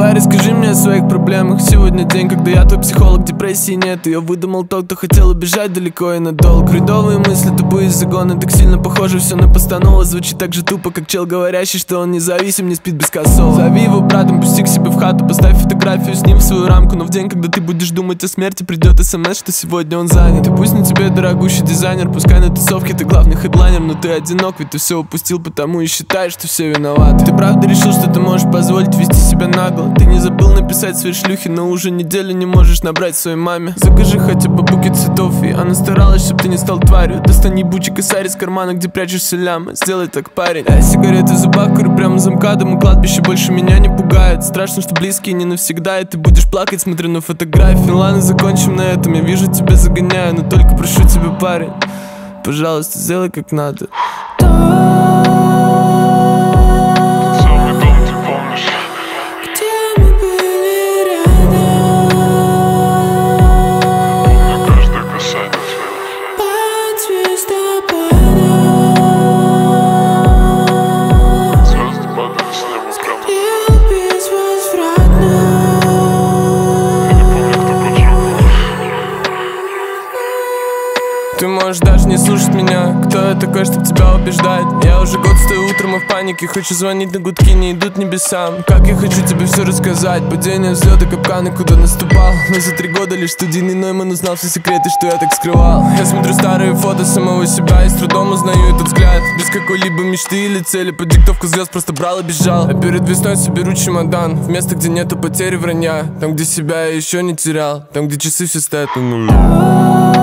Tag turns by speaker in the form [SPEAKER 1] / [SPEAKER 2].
[SPEAKER 1] Давай расскажи мне о своих проблемах. Сегодня день, когда я твой психолог, депрессии нет. Ее выдумал тот, кто хотел убежать далеко и надолго. Бредовые мысли, тупые из загона. Так сильно похоже, все на постанову. Звучит так же тупо, как чел, говорящий, что он независим, не спит без косого. Зови его братом, пусти к себе в хату. Поставь фотографию с ним в свою рамку. Но в день, когда ты будешь думать о смерти, придет смс, что сегодня он занят. И пусть на тебе дорогущий дизайнер, пускай на тусовке ты главный хедлайнер, но ты одинок, ведь ты все упустил, потому и считаешь, что все виноваты. Ты правда решил, что ты можешь позволить вести себя нагло? Ты не забыл написать своей шлюхе, но уже неделю не можешь набрать своей маме. Закажи хотя бы букет цветов, и она старалась, чтоб ты не стал тварью. Достань ебучий косарь из кармана, где прячешься лямы. Сделай так, парень. Я сигареты в зубах, курю прямо за МКАДом. И кладбище больше меня не пугает. Страшно, что близкие не навсегда, и ты будешь плакать, смотря на фотографии. Ладно, закончим на этом, я вижу, тебя загоняю, но только прошу тебя, парень, пожалуйста, сделай как надо. Ты можешь даже не слушать меня. Кто я такой, чтоб тебя убеждать? Я уже год стою утром и в панике. Хочу звонить на гудки, не идут небесам. Как я хочу тебе все рассказать. Падения, взлеты, капканы, куда наступал. Но за 3 года лишь студийный Нойман узнал все секреты, что я так скрывал. Я смотрю старые фото самого себя и с трудом узнаю этот взгляд. Без какой-либо мечты или цели, под диктовку звезд просто брал и бежал. А перед весной соберу чемодан в место, где нету потери вранья. Там, где себя я еще не терял. Там, где часы все стоят на нуле.